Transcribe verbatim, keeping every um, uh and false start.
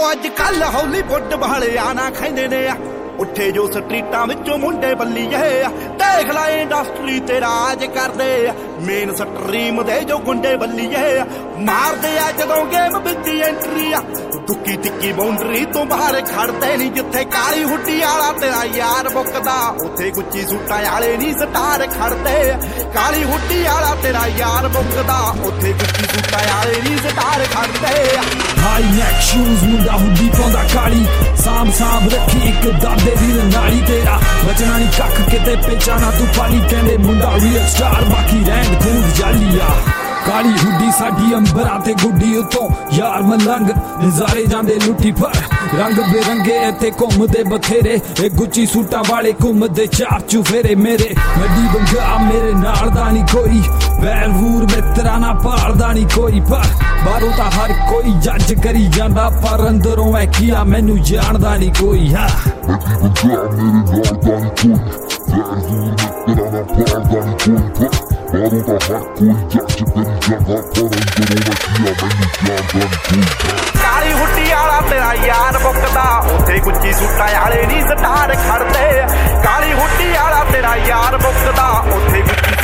ਅੱਜ ਕੱਲ ਹਾਲੀਵੁੱਡ ਵਾਲਿਆਂ ਨਾ ਖੈਂਦੇ ਨੇ ਉੱਠੇ ਜੋ ਸਟਰੀਟਾਂ ਵਿੱਚੋਂ ਮੁੰਡੇ ਬੱਲੀਏ ਦੇਖ ਲੈ ਇੰਡਸਟਰੀ ਤੇ ਰਾਜ ਕਰਦੇ ਮੇਨ ਸਟਰੀਮ ਦੇ ਜੋ ਗੁੰਡੇ ਬੱਲੀਏ ਮਾਰਦੇ ਆ ਜਦੋਂ ਗੇਮ ਵਿੱਚ ਐਂਟਰੀ ਆ ਤੁੱਕੀ ਤਿੱਕੀ ਬਾਉਂਡਰੀ ਤੋਂ ਬਾਹਰ ਖੜਦੇ ਨਹੀਂ ਜਿੱਥੇ ਕਾਲੀ ਹੁੱਡੀ ਵਾਲਾ ਤੇਰਾ ਯਾਰ ਮੁੱਕਦਾ ਉੱਥੇ ਗੁੱਚੀ ਸੂਟਾਂ ਵਾਲੇ ਨਹੀਂ ਸਟਾਰ ਖੜਦੇ ਕਾਲੀ ਹੁੱਡੀ ਵਾਲਾ ਤੇਰਾ ਯਾਰ ਮੁੱਕਦਾ ਉੱਥੇ ਗੁੱਚੀ ਸੂਟਾਂ ਵਾਲੇ ਨਹੀਂ ਸਟਾਰ ਖੜਦੇ ਹਾਈ ਨੈਕ ਸ਼ੂਜ਼ ਮੁੰਡਾ ਹੁੱਡੀ ਪਾਉਂਦਾ ਕਾਲੀ ਸਾਂਭ ਸਾਂਭ ਰੱਖੀ ਇੱਕ ਦਾਦੇ ਦੀ ਨਾਲੀ ਤੇਰਾ ਬਚਣਾ ਨਹੀਂ ਕੱਖ ਕਿਤੇ ਪਹਿਚਾਣਾ ਤੂੰ ਪਾਲੀ ਕਹਿੰਦੇ ਮੁੰਡਾ ਰੀਅਲ ਸਟਾਰ ਬਾਕੀ ਰਹਿਣ ਖੂਦ ਜਾਲੀਆ ਕਾਲੀ ਹੁੱਡੀ ਸਾਡੀ ਅੰਬਰਾਂ ਤੇ ਗੁੱਡੀ ਉਤੋਂ ਯਾਰ ਮਲੰਗ ਨਜ਼ਾਰੇ ਜਾਂਦੇ ਲੁੱਟੀ ਪਰ ਰੰਗ ਬੇਰੰਗੇ ਇੱਥੇ ਘੁੰਮਦੇ ਬਥੇਰੇ ਇਹ ਗੁੱਚੀ ਸੂਟਾਂ ਵਾਲੇ ਘੁੰਮਦੇ ਚਾਰ ਚੁਫੇਰੇ ਮੇਰੇ ਵੱਡੀ ਬੰਗਾ ਮੇਰੇ ਨਾਲ ਦਾ ਨਹੀਂ ਕੋਈ ਵੈਰ ਵੂਰ ਮਿੱਤਰਾਂ ਨਾ ਭਾਲਦਾ ਨਹੀਂ ਕੋਈ ਪਰ ਬਾਹਰੋਂ ਤਾਂ ਹਰ ਕੋਈ ਜੱਜ ਕਰੀ ਜਾਂਦਾ ਪਰ ਅੰਦਰੋਂ ਐ ਕੀਆ ਮੈਨੂੰ ਜਾਣਦਾ ਨਹੀਂ ਕੋਈ ਹਾਂ ਵੱਡੀ ਬੰਗਾ ਮੇਰੇ ਨਾਲ ਦਾ ਨਹੀਂ ਕੋਈ ਵੈਰ ਵੂਰ ਮਿੱਤਰਾਂ ਨਾ ਭਾਲਦਾ ਨਹੀਂ ਕੋਈ ਪਰ ਬਾਹਰੋਂ ਤਾਂ ਹਰ ਕੋਈ ਜੱਜ ਕਰੀ ਜਾਂਦਾ ਪਰ ਅੰਦਰੋਂ ਐ ਕੀਆ ਮੈਨੂੰ ਜਾਣਦਾ ਨਹੀਂ ਕੋਈ ਕਾਲੀ ਹੁੱਡੀ ਵਾਲਾ ਤੇਰਾ ਯਾਰ ਮੁੱਕਦਾ ਉੱਥੇ ਗੁੱਚੀ ਸੂਟਾਂ ਵਾਲੇ ਨਹੀਂ ਸਟਾਰ ਖੜਦੇ ਕਾਲੀ ਹੁੱਡੀ ਵਾਲਾ ਤੇਰਾ ਯਾਰ ਮੁੱਕਦਾ ਉੱਥੇ ਗੁੱਚੀ